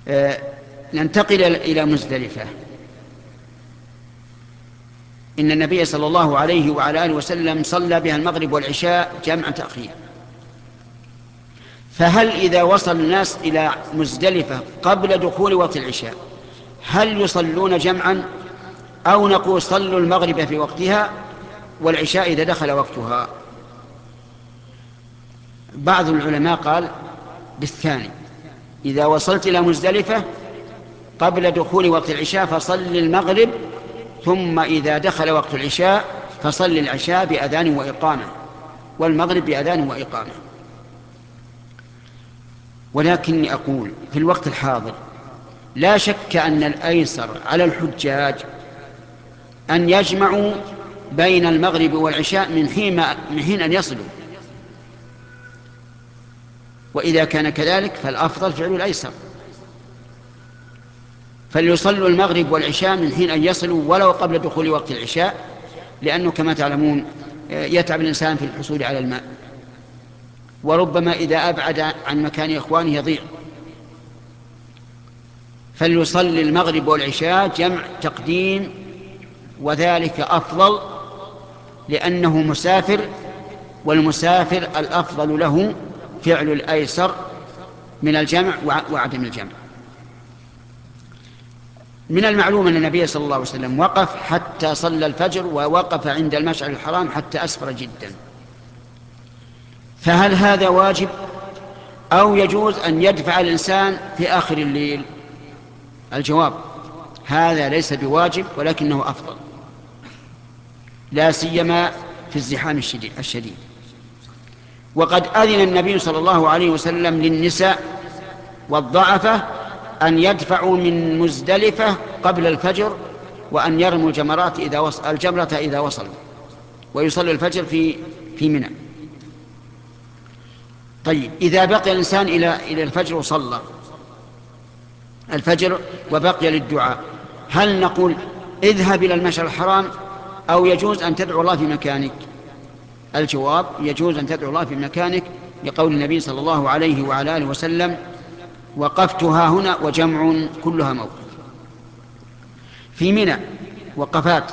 ننتقل إلى مزدلفة. إن النبي صلى الله عليه وعلى آله وسلم صلى بها المغرب والعشاء جمع تأخير. فهل إذا وصل الناس إلى مزدلفة قبل دخول وقت العشاء هل يصلون جمعا، أو نقول صلوا المغرب في وقتها والعشاء إذا دخل وقتها؟ بعض العلماء قال بالثاني، إذا وصلت إلى مزدلفة قبل دخول وقت العشاء فصل المغرب، ثم إذا دخل وقت العشاء فصل العشاء بأذان وإقامة، والمغرب بأذان وإقامة. ولكني أقول في الوقت الحاضر لا شك أن الأيسر على الحجاج أن يجمعوا بين المغرب والعشاء من حين أن يصلوا، وإذا كان كذلك فالأفضل فعل الأيسر، فليصلوا المغرب والعشاء من حين أن يصلوا ولو قبل دخول وقت العشاء، لأنه كما تعلمون يتعب الإنسان في الحصول على الماء، وربما إذا أبعد عن مكان إخوانه يضيع. فليصلي المغرب والعشاء جمع تقديم، وذلك أفضل لأنه مسافر، والمسافر الأفضل له فعل الأيسر من الجمع وعدم الجمع. من المعلوم أن النبي صلى الله عليه وسلم وقف حتى صلى الفجر، ووقف عند المشعر الحرام حتى أسفر جدا. فهل هذا واجب أو يجوز أن يدفع الإنسان في آخر الليل؟ الجواب هذا ليس بواجب، ولكنه أفضل، لا سيما في الزحام الشديد. وقد أذن النبي صلى الله عليه وسلم للنساء والضعفة أن يدفعوا من مزدلفة قبل الفجر، وأن يرموا الجمرة إذا وصلوا، ويصلوا الفجر في منى. طيب، إذا بقي الإنسان إلى الفجر وصلى الفجر وبقي للدعاء، هل نقول اذهب إلى المشعر الحرام أو يجوز أن تدعو الله في مكانك؟ الجواب يجوز أن تدعو الله في مكانك، لقول النبي صلى الله عليه وعلى آله وسلم: وقفتها هنا، وجمع كلها موقف. في منى وقفات